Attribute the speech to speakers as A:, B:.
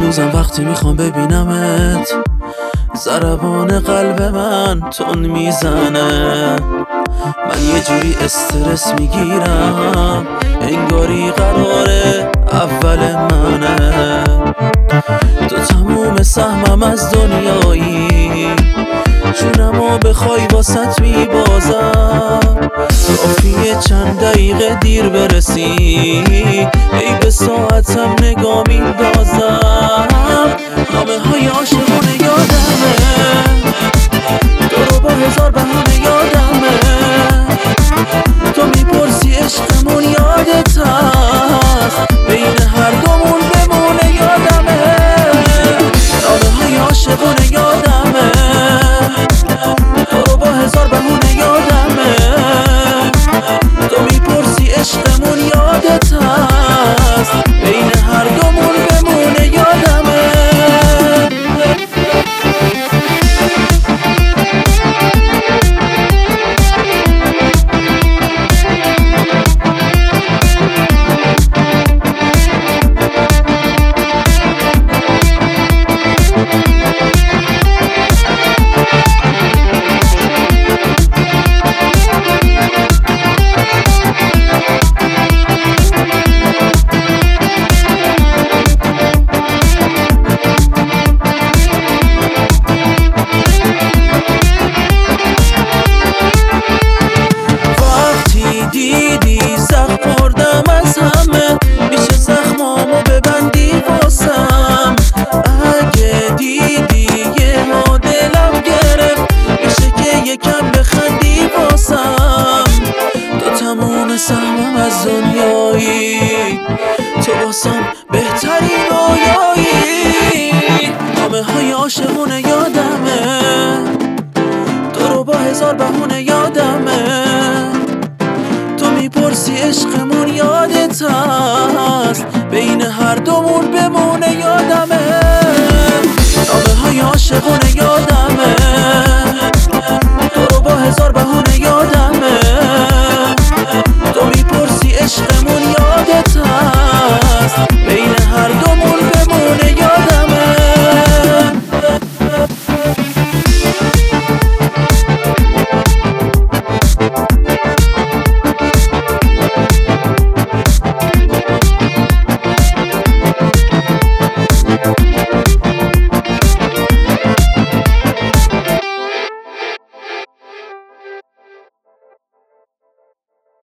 A: میسوزم وقتی میخوام ببینمت، ضربان قلب من تون میزنه، من یه جوری استرس میگیرم انگاری قراره اول منه. تو تموم سهمم از دنیایی، جونمو بخوای واسط میبازم، کافیه چند دقیقه دیر برسی ای به ساعتم نگاه میندازم. نامه های عاشقونه یادمه، تو رو با هزار بهونه یادمه، تو میپرسی عشقمون یادت هست، بین هر دومون بمونه یادمه. نامه های عاشقونه یادمه، تو رو با هزار بهونه یادمه، تو میپرسی عشقمون یادت هست، بین هر دومون بمونه یادمه. دیدی زخم خوردم از همه، میشه زخمامو ببندی واسم، اگه دیدی یه ها دلم گرفت، میشه که یکم بخندی واسم. تو تموم سهمم از دنیایی، تو واسم بهترین رویایی. نامه های عاشقونه یادمه، تو رو با هزار بهونه